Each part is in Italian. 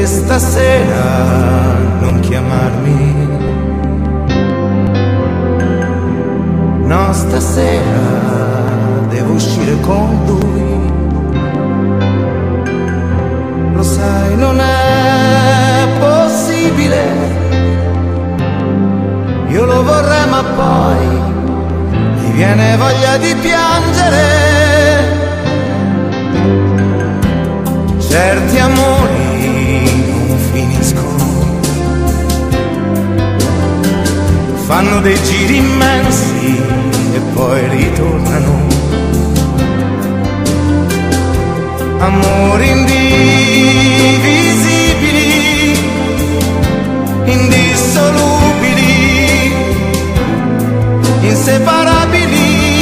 stasera non chiamarmi. No, stasera devo uscire con lui. Lo sai, non è possibile. Io lo vorrei, ma poi gli viene voglia di piangere. Certi amori non finiscono, fanno dei giri immensi e poi ritornano. Amori indivisibili, indissolubili, inseparabili.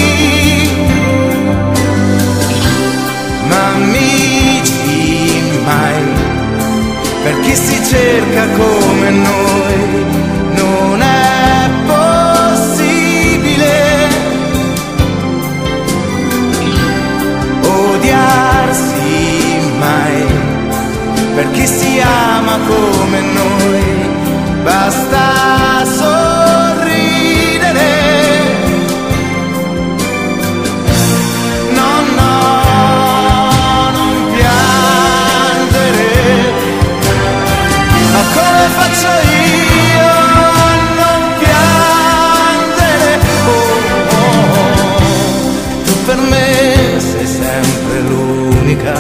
Ma amici mai, per chi si cerca come noi, non è possibile odiarsi mai, per chi si ama come noi, basta sorridere. No, no, non piangere, ma come faccio io a non piangere? Oh, oh, oh. Tu per me sei sempre l'unica,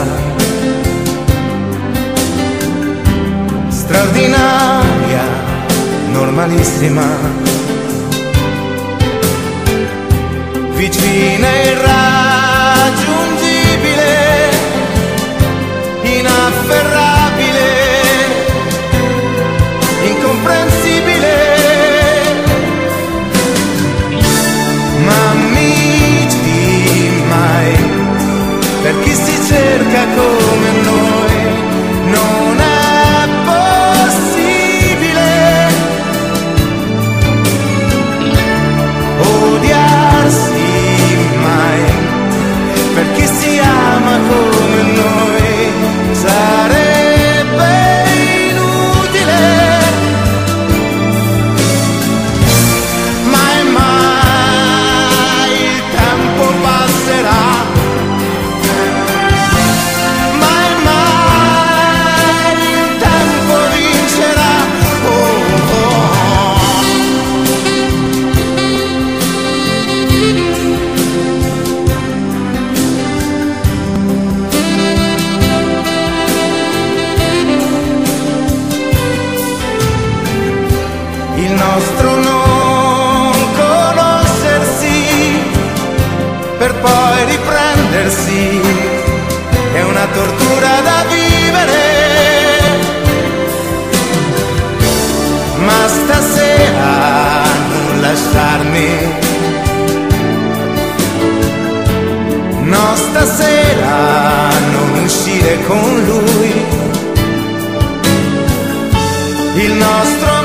straordinaria, normalissima, vicina e irraggiungibile, inafferrabile, incomprensibile. Ma amici mai, per chi si cerca come noi, non è possibile odiarsi mai, per chi si ama come noi, sarebbe inutile. Mai mai il tempo passerà, mai mai il tempo vincerà. Oh, oh, oh. Il nostro non conoscersi per poi riprendersi è una tortura da vivere. Ma stasera non lasciarmi, no, stasera non uscire con lui. Il nostro